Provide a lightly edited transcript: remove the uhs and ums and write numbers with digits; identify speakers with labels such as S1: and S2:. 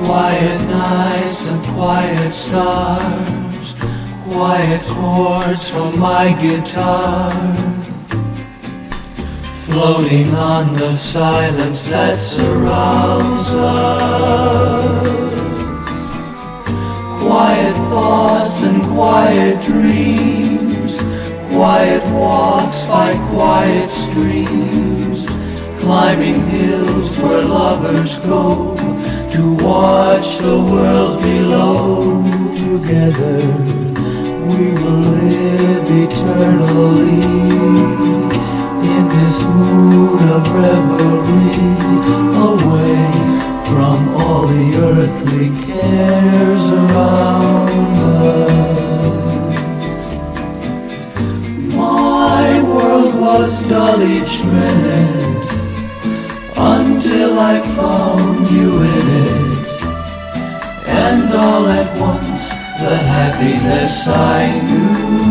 S1: Quiet nights and quiet stars, quiet chords from my guitar, floating on the silence that surrounds us. Quiet thoughts and quiet dreams, quiet walks by quiet streams, climbing hills where lovers go to watch the world below. Together we will live eternally in this mood of revelry, away from all the earthly cares around us. My world was dull each minute until I found you in it, and all at once the happiness I knew